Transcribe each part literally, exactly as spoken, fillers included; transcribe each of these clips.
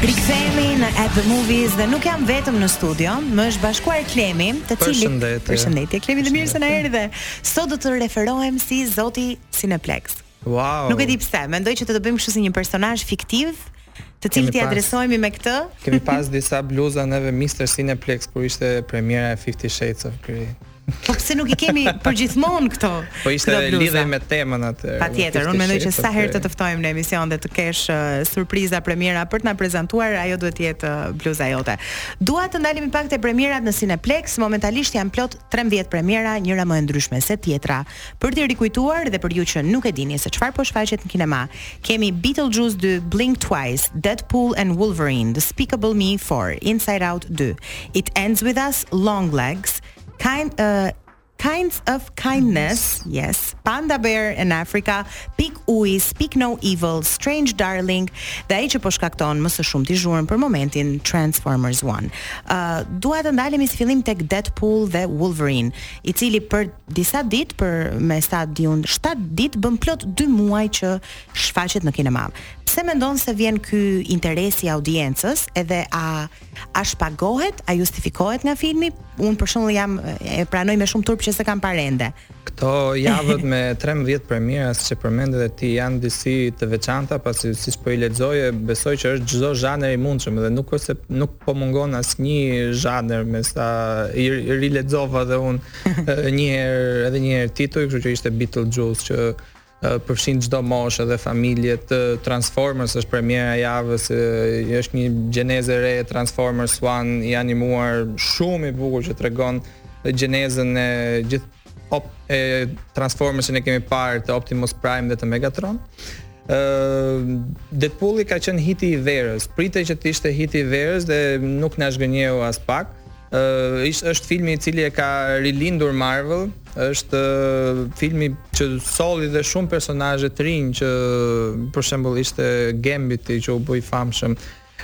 Rikthehemi në At the Movies dhe nuk jam vetëm në studio, më është bashkuar Klemi, të cilit Përshëndetje. Përshëndetje Klemi, dhe mirë se na erdhe. Sot do të referohem si Zoti Cineplex. Wow. Nuk e di pse, mendoj që të do bëjmë kështu si një personazh fiktiv, të cilit i adresohemi me këtë. Kemi pas disa bluza neve mister Cineplex kur ishte premiera e Fifty Shades of Grey. Po pse nuk i kemi përgjithmonë këto? Po ishte lidhje me temën atë. Patjetër, unë mendoj që sa herë të të ftojmë në emision dhe të kesh uh, surpriza premiera për të na prezantuar, ajo duhet të jetë uh, bluza jote. Dua të ndalemi pak te premierat në Cineplex. Momentalisht janë plot trembëdhjetë premiera, njëra më e ndryshme se tjetra. Për të rikujtuar dhe për ju që nuk e dini se çfarë po shfaqet në kinema, kemi Beetlejuice two, Blink Twice, Deadpool and Wolverine, Despicable Me four, Inside Out two, It Ends With Us, Long Legs, Kind uh, Kinds of Kindness, yes, Panda Bear in Africa, Pik Uj, Speak No Evil, Strange Darling, dhe ai që po shkakton më së shumti zhurmë për momentin Transformers one. Uh, dua të ndalemi si fillim tek Deadpool dhe Wolverine, i cili për disa ditë, për me sa di unë, shtatë ditë bën plot dy muaj që shfaqet në kinema. Pse mendon se vjen ky interesi i audiencës, edhe a a shpagohet, a justifikohet nga filmi? Unë për shembull jam e pranoj me shumë turp që se kam parende. Këto javët me trembëdhjetë premiera, siç e përmendë dhe ti, janë disi të veçanta, pasi siç po i lexoje, besoj që është çdo zhanër i mundshëm dhe nuk ose nuk po mungon asnjë zhanër, me sa i, i rilexova dhe unë një herë edhe një herë titull, kështu që ishte Beetlejuice që përfshin çdo moshë dhe familje të Transformers, është premiera e javës, është një gjenezë e re e Transformers one i animuar shumë i bukur që tregon gjenezën e gjithë op, e Transformersin e kemi parë të Optimus Prime dhe të Megatron. Uh, Deadpooli ka qenë hiti i verës, pritej që të ishte hiti i verës dhe nuk na zgënjeu as pak. Uh, ish, është filmi i cili e ka rilindur Marvel, është uh, filmi që solli dhe shumë personazhe të rinj, që për shembull ishte Gambit që u bë i famshëm,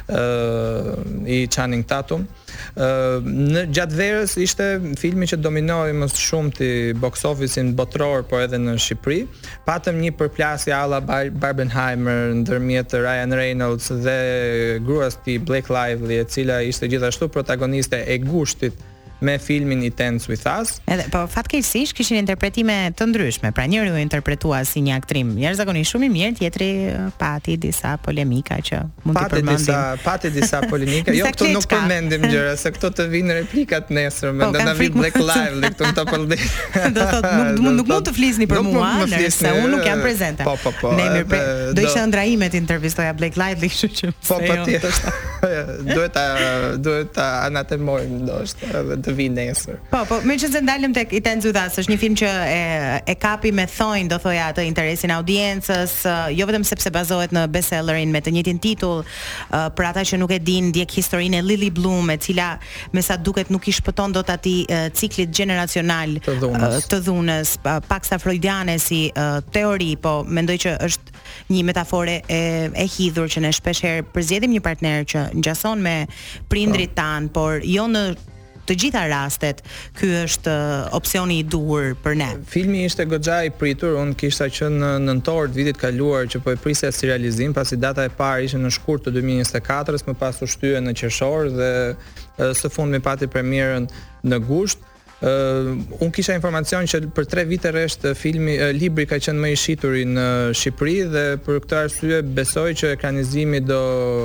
uh, i Channing Tatum. Uh, në gjatë verës ishte filmi që dominoi më shumë ti box office-in botror, por edhe në Shqipëri. Patëm një përplasje alla Bar- Barbenheimer ndërmjet Ryan Reynolds dhe gruas ti Blake Lively, e cila ishte gjithashtu protagoniste e gushtit me filmin It Ends With Us. Edhe po fatkeqësisht kishin interpretime të ndryshme. Pra njëri u interpretua si një aktrim jashtëzakonisht shumë i mirë, tjetri pati disa polemika që mund të përmendim. Pati disa, pati disa polemika. Jo, këtu nuk përmendim gjëra, se këto të vinë replikat nesër, më do na vi Black Lively këtu në përdit. Do thotë nuk mund nuk mund të flisni për mua, ndërsa unë nuk jam prezente. Po, po, po. Ne mirë, do ishte ëndra ime të intervistoja Black Lively, kështu që. Po, patjetër. Duhet ta duhet ta anatemojmë ndoshta edhe të vinë nesër. Po, po, meqense ndalem tek It Ends With Us, është një film që e, e kapi me thonjë, do thoja, atë interesin e audiencës, jo vetëm sepse bazohet në bestsellerin me të njëjtin titull, për ata që nuk e dinë, ndjek historinë e Lily Bloom, e cila me sa duket nuk i shpëton dot atij ciklit generacional të dhunës, të dhunës paksa freudiane si teori, po mendoj që është një metafore e, e hidhur që ne shpesh herë përzgjedhim një partner që ngjason me prindrit tan, por jo në të gjitha rastet ky është opsioni i duhur për ne. Filmi ishte goxha i pritur, unë kisha qenë në nëntor të vitit kaluar që po e prisja si realizim, pasi data e parë ishte në shkurt të dy mijë e njëzet e katër, më pas u shtyje në qershor dhe së fundmi pati premierën në gusht. Uh, unë kisha informacion që për tre vite rresht filmi, uh, libri ka qenë më i shitur në Shqipëri dhe për këtë arsye besoj që ekranizimi do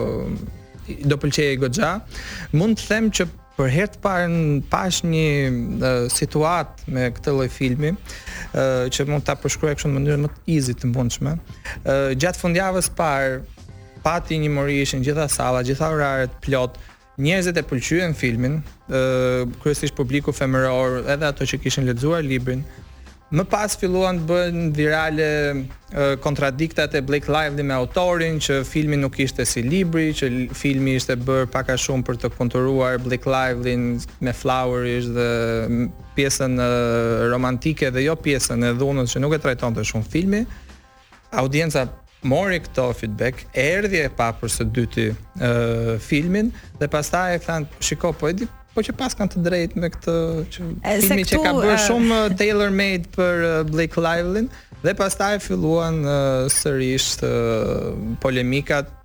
do pëlqejë goxha. Mund të them që për herë të parë pash një uh, situatë me këtë lloj filmi, uh, që mund ta përshkruaj kështu në mënyrë më të easy të mundshme. Uh, gjatë fundjavës parë pati një mori, ishin gjitha sallat, gjitha oraret plot. Njerëzit e pëlqyen filmin, uh, kryesisht publiku femëror, edhe ato që kishin lexuar librin. Më pas filluan të bëhen virale uh, kontradiktat e Blake Lively me autorin, që filmi nuk ishte si libri, që filmi ishte bërë pak a shumë për të konturuar Blake Lively me Flowerish dhe pjesën uh, romantike dhe jo pjesën e dhunës që nuk e trajtonte shumë filmi. Audienca mori këto feedback, erdhi e pa për së dyti uh, filmin dhe pastaj e thanë, shiko, po e di po që pas kanë të drejtë me këtë që filmi që ka bërë shumë tailor made për uh, Blake Lively, dhe pastaj filluan uh, sërish uh, polemikat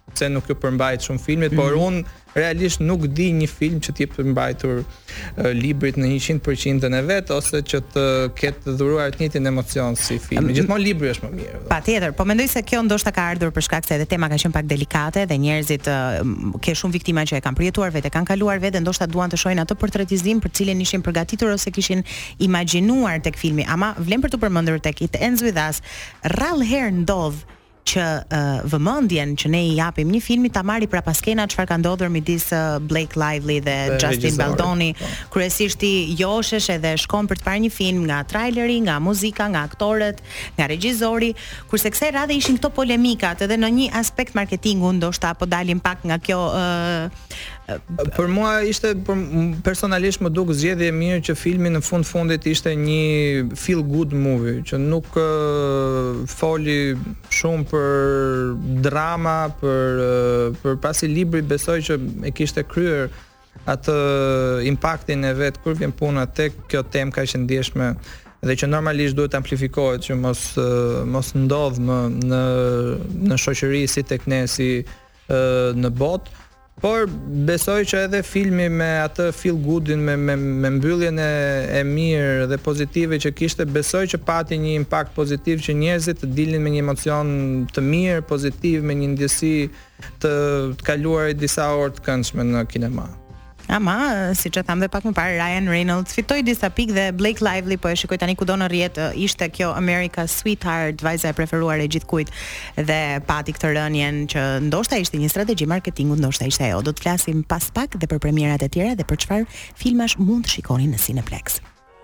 pse nuk ju përmbajt shumë filmit, mm-hmm. por unë realisht nuk di një film që t'i përmbajtur uh, librit në njëqind përqind e vet ose që të ketë dhuruar të njëjtin emocion si filmi. Gjithmonë libri është më mirë. Patjetër, po mendoj se kjo ndoshta ka ardhur për shkak se edhe tema ka qenë pak delikate dhe njerëzit uh, ke shumë viktima që e kanë përjetuar vetë, kanë kaluar vetë, ndoshta duan të shohin atë portretizim për cilën ishin përgatitur ose kishin imagjinuar tek filmi. Ama vlen për të përmendur tek It Ends With Us, rrallë herë ndodh që uh, vëmendjen që ne i japim një filmi ta marri pra paskena çfarë ka ndodhur midis uh, Blake Lively dhe, dhe Justin Baldoni. Kryesisht i joshesh edhe shkon për të parë një film nga traileri, nga muzika, nga aktorët, nga regjizori, kurse kësaj radhe ishin këto polemikat edhe në një aspekt marketingu ndoshta apo dalim pak nga kjo uh, Për mua ishte për, personalisht më duk zgjedhje e mirë që filmi në fund fundit ishte një feel good movie, që nuk uh, foli shumë për drama, për uh, për pasi libri besoj që e kishte kryer atë impaktin e vet kur vjen puna tek kjo temë kaq e ndjeshme dhe që normalisht duhet amplifikohet që mos uh, mos ndodh më në në shoqëri si tek ne si uh, në botë. Por besoj që edhe filmi me atë feel goodin, me, me, me mbylljen e, e mirë dhe pozitive që kishte, besoj që pati një impakt pozitiv që njerëzit të dilnin me një emocion të mirë, pozitiv, me një ndjesi të, të kaluar disa orë të këndshme në kinema. Ama, siç e tham dhe pak më parë, Ryan Reynolds fitoi disa pikë dhe Blake Lively, po e shikoj tani kudo në rrjet, ishte kjo America's Sweetheart, vajza e preferuar e gjithkujt dhe pati këtë rënien që ndoshta ishte një strategji marketingu, ndoshta ishte ajo. Do të flasim pas pak dhe për premierat e tjera dhe për çfarë filmash mund të shikoni në Cineplex.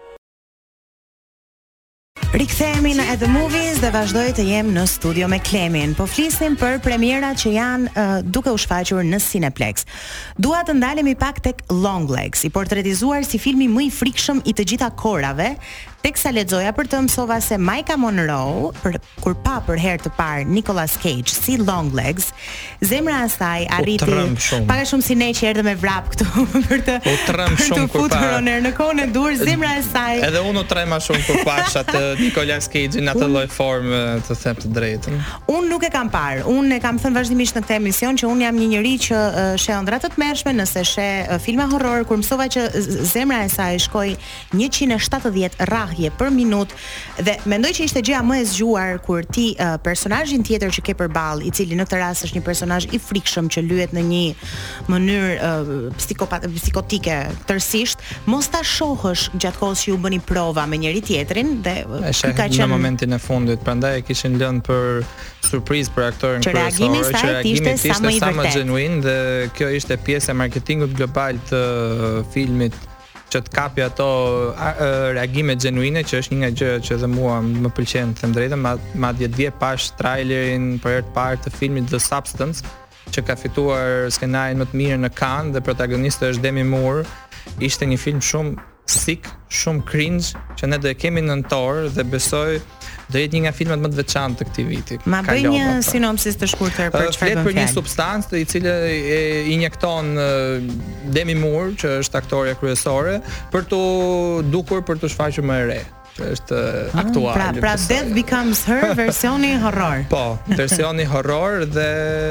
Rikthehemi në At The Movies dhe vazhdoj të jem në studio me Klemin. Po flisim për premierat që janë uh, duke u shfaqur në Cineplex. Dua të ndalemi pak tek Longlegs, i portretizuar si filmi më i frikshëm i të gjitha kohërave, teksa lexoja për të mësova se Maika Monroe, për, kur pa për herë të parë Nicolas Cage si Longlegs, zemra e saj arriti pak a shumë si ne që erdhëm me vrap këtu për të për të futur në kohën e dur, zemra e saj. Edhe unë u trema shumë kur pash atë Nicolas Cage në atë lloj forme, të them të drejtën. Unë nuk e kam parë. Unë e kam thënë vazhdimisht në këtë emision që unë jam një njerëz që uh, sheh ëndra të tmerrshme, nëse sheh uh, filma horror, kur mësova që zemra e saj shkoi njëqind e shtatëdhjetë rrahje për minutë dhe mendoj që ishte gjëja më e zgjuar kur ti uh, personazhin tjetër që ke përballë, i cili në këtë rast është një personazh i frikshëm që lyhet në një mënyrë uh, psikopat psikotike tërësisht, mos ta shohësh gjatë kohës që u bëni prova me njëri tjetrin dhe ka qenë në momentin e fundit, prandaj e kishin lënë për surprizë për aktorin kryesor, që reagimi ishte sa më i genuin dhe kjo ishte pjesë e marketingut global të filmit që të kapi ato reagime genuine, që është një nga gjërat që edhe mua më pëlqen të them drejtën, madje dje pash trailerin për herë të parë të filmit The Substance, që ka fituar skenarin më të mirë në Cannes dhe protagonisti është Demi Moore. Ishte një film shumë sick, shumë cringe, që ne do e kemi në nëntor dhe besoj do jetë një nga filmat më të veçantë të këtij viti. Ma bëj një sinopsis të shkurtër për çfarë flet për një substancë i cili e injekton Demi Moore, që është aktoreja kryesore, për të dukur për të shfaqur më e re. Është aktual. Pra, pra Death Becomes Her versioni horror. Po, versioni horror dhe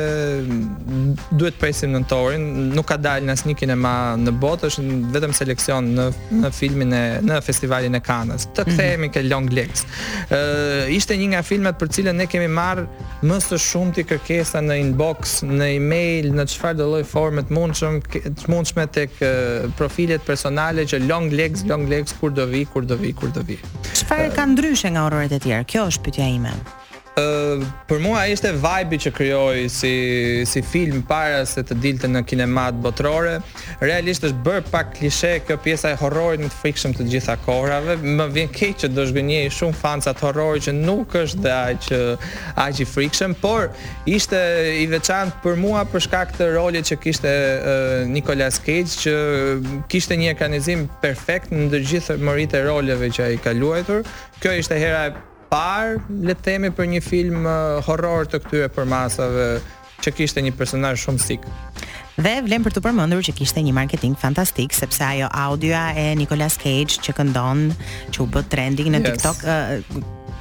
duhet presim nëntorin, nuk ka dalë në asnjë kinema në botë, është vetëm seleksion në në filmin e në festivalin e Cannes. Të kthehemi ke Longlegs. Ë ishte një nga filmat për cilën ne kemi marrë më së shumti kërkesa në inbox, në email, në çfarë do lloj forme të mundshëm, të mundshme tek profilet personale që Longlegs, Longlegs kur do vi, kur do vi, kur do vi. Çfarë ka ndryshe nga horroret e tjera? Kjo është pyetja ime. Uh, për mua ishte vibe që krijoi si si film para se të dilte në kinemat botërore. Realisht është bërë pak klishe kjo pjesa e horrorit më të frikshëm të gjitha kohërave. Më vjen keq që do zhgënjej shumë fanca të horrorit që nuk është dhe aq aq i frikshëm, por ishte i veçantë për mua për shkak të rolit që kishte uh, Nicolas Cage, që kishte një ekranizim perfekt në të gjithë mëritë e roleve që ai ka luajtur. Kjo ishte hera e parë, le të themi, për një film uh, horror të këtyre përmasave që kishte një personazh shumë sik. Dhe vlen për të përmendur që kishte një marketing fantastik, sepse ajo audioa e Nicolas Cage që këndon, që u bë trending në yes. TikTok, uh,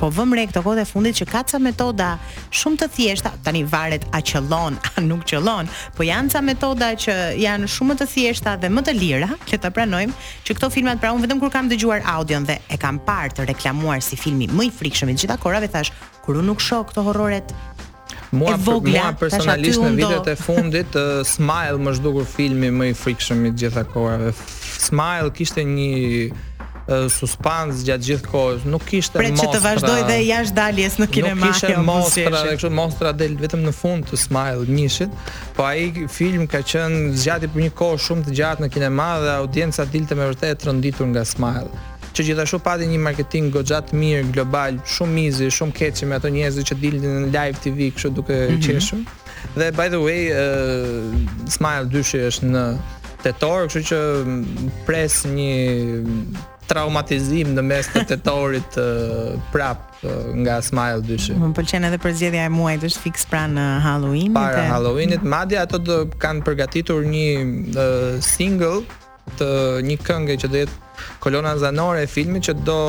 po vëm re këto kohë të fundit që ka ca metoda shumë të thjeshta, tani varet a qëllon, a nuk qëllon, po janë ca metoda që janë shumë më të thjeshta dhe më të lira, le ta pranojmë, që këto filmat, pra unë vetëm kur kam dëgjuar audion dhe e kam parë të reklamuar si filmi më i frikshëm i gjitha kohërave, thash, kur unë nuk shoh këto horroret Mua, vogla, mua personalisht në vitet e fundit uh, Smile më zhdukur filmi më i frikshëm i gjitha kohërave. Smile kishte një uh, suspans gjatë gjithë kohës, nuk kishte Pret mostra. Pret që të vazhdoj dhe jashtë daljes në kinema. Nuk kishte mostra, dhe kështu mostra del vetëm në fund të Smile njishit, po ai film ka qenë zgjati për një kohë shumë të gjatë në kinema dhe audienca dilte me vërtet rënditur nga Smile. Që gjithashtu pati një marketing goxha të mirë global, shumë mizi, shumë keqi me ato njerëz që dilnin në live T V kështu duke mm -hmm. qeshur. Dhe by the way, uh, Smile dyshi është në tetor, kështu që pres një traumatizim në mes të tetorit uh, prap uh, nga Smile dyshi. Më pëlqen edhe përzgjedhja e muajit, është fiks pranë Halloweenit. Para e... Halloweenit, madje ato do kanë përgatitur një uh, single të një këngë që do jetë kolona zanore e filmit që do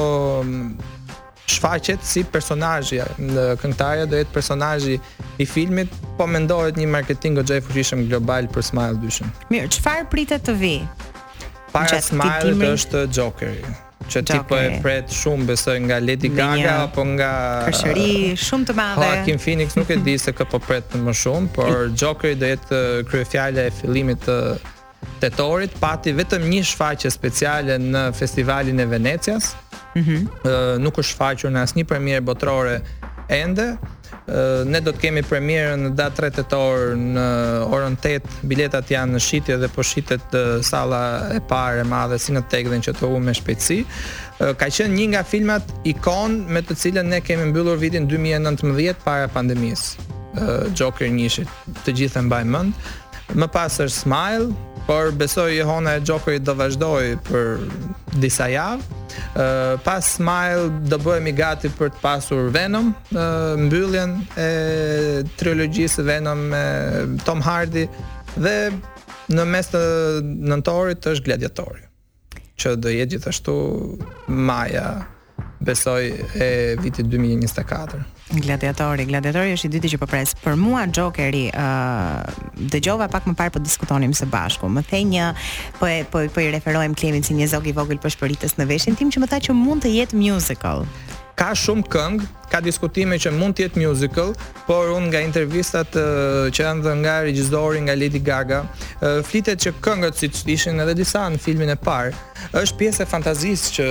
shfaqet si personazhi, këngëtarja do jetë personazhi i filmit, po mendohet një marketing goxha i fuqishëm global për Smile dyshim. Mirë, çfarë pritet të vi? Para Smile është Jokeri, që ti po e pret shumë besoj nga Lady Gaga apo nga përshëri shumë të madhe. Joaquin Phoenix nuk e di se kë po pret më shumë, por Jokeri do jetë kryefjala e fillimit të tetorit, pati vetëm një shfaqje speciale në festivalin e Venecias. Mhm. Mm nuk është shfaqur në asnjë premierë botërore ende. Uh, ne do të kemi premierën në datë tre tetor në orën tetë, biletat janë në shitje dhe po shitet uh, salla e parë e madhe si në Tegdhen që të humbë me shpejtësi. Uh, ka qenë një nga filmat ikon me të cilën ne kemi mbyllur vitin dy mijë e nëntëmbëdhjetë para pandemisë. Uh, Joker njishit, të gjithë e mbajnë mend. Më pas është Smile, por besoj jehona e Jokerit do vazhdoj për disa javë. Uh, pas Smile do bëhemi gati për të pasur Venom, uh, mbylljen e trilogjisë Venom me Tom Hardy, dhe në mes të nëntorit është Gladiatori, që do jetë gjithashtu maja, besoj, e vitit dy mijë e njëzet e katër. Gladiatori, Gladiatori është i dyti që po pres. Për mua Jokeri, uh, dëgjova pak më parë po diskutonim së bashku. Më thej një po e po, po i referohem Klemit si një zog i vogël për shpëritës në veshin tim, që më tha që mund të jetë musical. Ka shumë këngë, ka diskutime që mund të jetë musical, por unë nga intervistat uh, që janë dhënë nga regjizori, nga Lady Gaga, uh, flitet që këngët, siç ishin edhe disa në filmin e parë, është pjesë e fantazisë që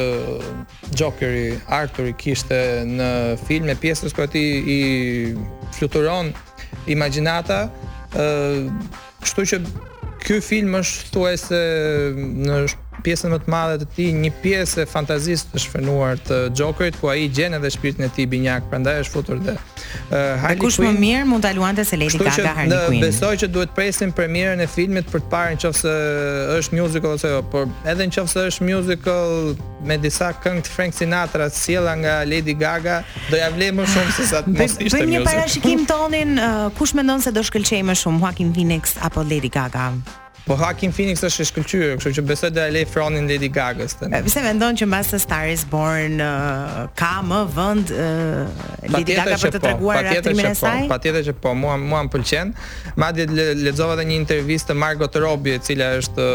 Jokeri, Arthuri kishte në film, e pjesës ku ati i fluturon imagjinata, uh, kështu që ky film është thuajse në pjesën më të madhe të tij një pjesë e fantazisë të shfrenuar të Jokerit, ku ai gjen edhe shpirtin e tij binjak, prandaj është futur dhe uh, Harley Quinn. Kush më mirë mund ta luante se Lady Gaga Harley Quinn. Besoj që duhet presim premierën e filmit për të parë nëse është musical ose jo, por edhe nëse është musical me disa këngë të Frank Sinatra sjella nga Lady Gaga, do ja vlej më shumë se sa të mos ishte musical. Bëjmë një parashikim tonin, uh, kush mendon se do shkëlqej më shumë, Joaquin Phoenix apo Lady Gaga? Po Joaquin Phoenix është i shkëlqyer, kështu që besoj do e lej fronin Lady Gagës tani. Pse mendon që mbas Star is Born uh, ka më vend uh, Lady Gaga për të treguar aktrimin e saj? Patjetër që po, mua mua m'pëlqen. Madje lexova edhe një intervistë të Margot Robbie, e cila është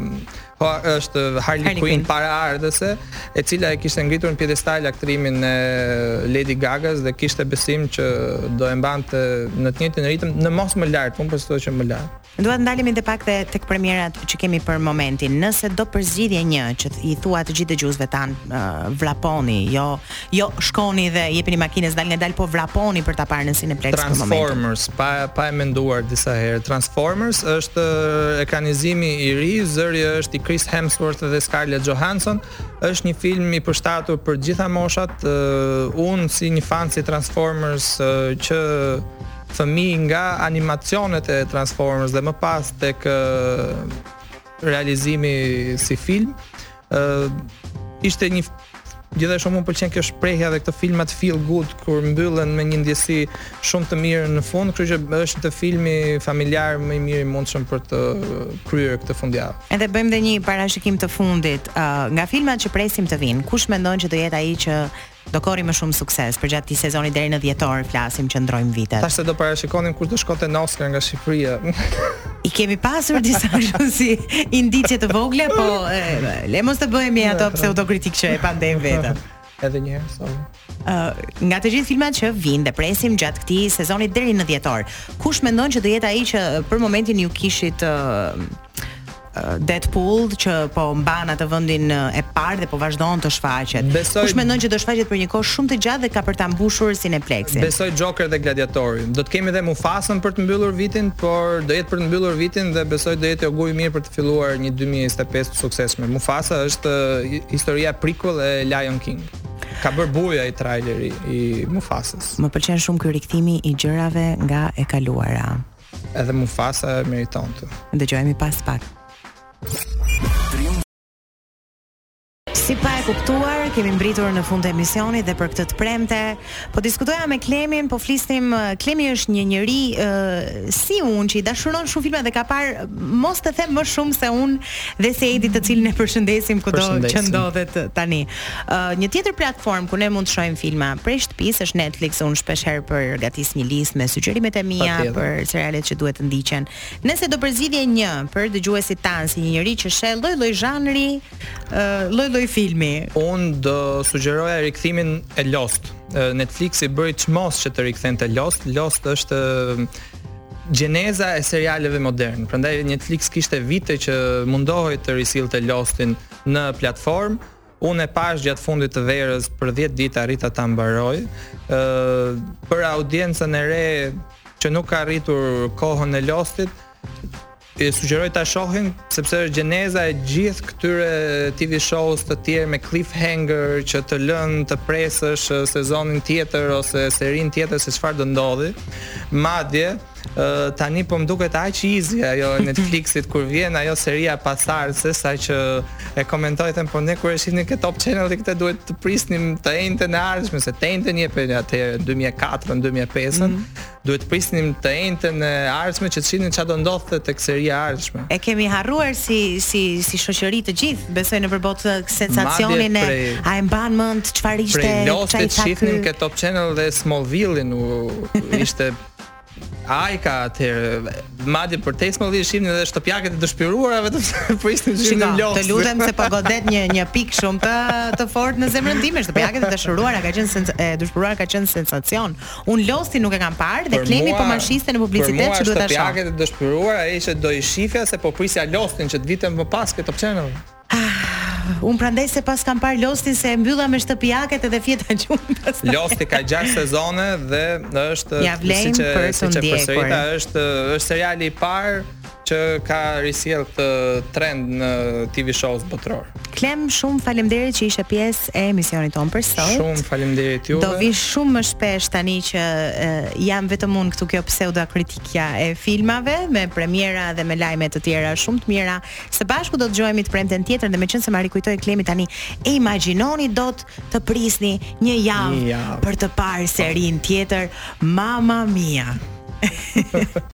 Po është Harley, Harley Quinn para ardhëse, e cila e kishte ngritur në piedestal aktrimin e Lady Gagas dhe kishte besim që do e mbante në të njëjtin ritëm, në mos më lart, unë përsëritoj që më lart. Dua të ndalemi edhe pak tek premierat që kemi për momentin. Nëse do përzgjidhje një që i thua të gjithë dëgjuesve tan, uh, vraponi, jo jo shkoni dhe jepini makinës dal nga dal, po vraponi për ta parë në Cineplex për momentin. Transformers, pa pa e menduar disa herë. Transformers është ekranizimi i ri, zëri është i Chris Hemsworth dhe Scarlett Johansson. Është një film i përshtatur për gjitha moshat. Uh, unë si një fan si Transformers uh, që fëmijë nga animacionet e Transformers dhe më pas tek uh, realizimi si film, uh, ishte një gjithashtu më pëlqen kjo shprehja dhe këto filmat feel good kur mbyllen me një ndjesi shumë të mirë në fund, kështu që është të filmi familjar më i mirë i mundshëm për të kryer këtë fundjavë. Edhe bëjmë edhe një parashikim të fundit, uh, nga filmat që presim të vinë, kush mendon që do jetë ai që do korri më shumë sukses përgjatë këtij sezoni deri në dhjetor, flasim që ndrojmë vitet. Tash se do parashikonim kur do shkonte në Oscar nga Shqipëria. I kemi pasur disa kështu si indicie të vogla, po e, le mos të bëhemi ato pseudokritik që e pandem vetën. Edhe një herë, sorry. Uh, nga të gjithë filmat që vinë dhe presim gjatë këtij sezoni deri në dhjetor, kush mendon që do jetë ai që për momentin ju kishit uh, Deadpool që po mban atë vendin e parë dhe po vazhdon të shfaqet. Besoj, kush mendon që do shfaqet për një kohë shumë të gjatë dhe ka për ta mbushur Cineplexin? Besoj Joker dhe Gladiatori. Do të kemi edhe Mufasën për të mbyllur vitin, por do jetë për të mbyllur vitin dhe besoj do jetë augur i mirë për të filluar një dy mijë e njëzet e pesë të suksesshme. Mufasa është historia prequel e Lion King. Ka bërë buja i traileri i Mufasës. Më pëlqen shumë ky rikthimi i gjërave nga e kaluara. Edhe Mufasa meriton të. Dëgjojmë pas pak. Si pa e kuptuar, kemi mbritur në fund të emisionit dhe për këtë të premte, po diskutoja me Klemin, po flisnim, Klemi është një njeri uh, si unë që i dashuron shumë filma dhe ka parë, mos të them më shumë se unë dhe se Edi të cilin e përshëndesim kudo që ndodhet tani. Uh, një tjetër platform ku ne mund të shohim filma prej shtëpisë është Netflix, unë shpeshherë përgatis një listë me sugjerimet e mia për serialet që duhet të ndiqen. Nëse do përzidhje një për dëgjuesit tanë si një njeri që sheh lloj-lloj zhanri, uh, lloj-lloj filmi. Unë do sugjeroja rikthimin e Lost. Netflixi bëri çmos që të rikthente Lost. Lost është gjeneza e serialeve modern. Prandaj Netflix kishte vite që mundohej të risillte Lostin në platformë. Unë e pash gjatë fundit të verës për dhjetë ditë arrita ta mbaroj. Ë për audiencën e re që nuk ka arritur kohën e Lostit, e sugjeroj ta shohin sepse është gjeneza e gjithë këtyre T V shows të tjerë me cliffhanger që të lën të presësh sezonin tjetër ose serinë tjetër se çfarë do ndodhi. Madje Uh, tani po më duket aq easy ajo Netflixit kur vjen ajo seria pasardhëse, sa që e komentoj them po ne kur e shihni këtë Top Channel këtë duhet të prisnim të enjtën e ardhshme, se të enjtën jepën atëherë dy mijë e katër dy mijë e pesë, mm-hmm. duhet të prisnim të enjtën e ardhshme që të shihnin çfarë do ndodhte tek seria e ardhshme. E kemi harruar si si si shoqëri të gjithë, besoj në përbot sensacionin e a e mban mend çfarë ishte prej Lostit shihnim këtë Top Channel dhe Smallville-in u ishte ai ka atëherë, madje për te Smallville shihnin edhe shtëpiaket e dëshpiruara vetëm po ishin në Los. Të lutem se po godet një një pikë shumë të të fortë në zemrën time, shtëpiaket e dëshpiruara ka qenë sens, e dëshpiruara ka qenë sensacion. Un Lostin nuk e kam parë dhe Klemi po më shiste në publicitet që duhet ta shoh. Shtëpiaket e dëshpiruara ishte do i shifja se po prisja Lostin që të vite më pas këtë Top Channel. Unë prandaj se pas kam parë Lostin se e mbylla me shtëpiaket edhe fjeta gjumë pastaj. Losti ka gjashtë sezone dhe është ja vlen siç për të siç ndjekur. përsërita është është seriali i parë që ka risjell këtë trend në T V shows botëror. Klem, shumë faleminderit që ishe pjesë e emisionit tonë për sot. Shumë faleminderit juve. Do vi shumë më shpesh tani që e, jam vetëm unë këtu kjo pseudo kritikja e filmave me premiera dhe me lajme të tjera shumë të mira. Së bashku do të dëgjojmë të premten tjetër dhe meqense ma rikujtoi Klemi tani, e imagjinoni dot të prisni një javë ja. për të parë serin tjetër Mamma Mia.